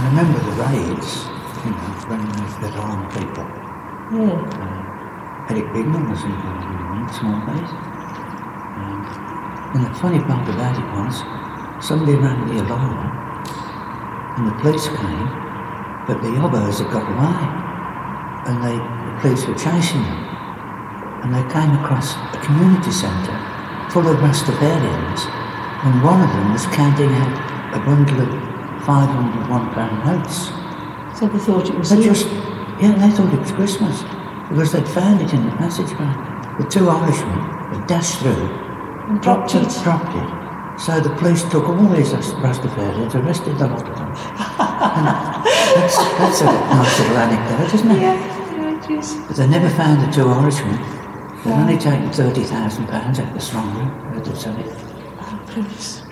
remember the raids, when they'd arm people. Eric Bignell was involved in one small base. And the funny part about it was, somebody ran the alarm, and the police came, but the yobbos had got away, and the police were chasing them, and they came across a community centre full of Rastafarians, and one of them was counting out a bundle of 500 £1 notes. So they thought it was They thought it was Christmas, because they'd found it in the passageway. The two Irishmen had dashed through and dropped it. So the police took all these Rastafarians, arrested the lot of them. And that's a nice little anecdote, isn't it? Yeah, it is. But they never found the two Irishmen. They'd only taken £30,000 out of the strong room. Oh, goodness.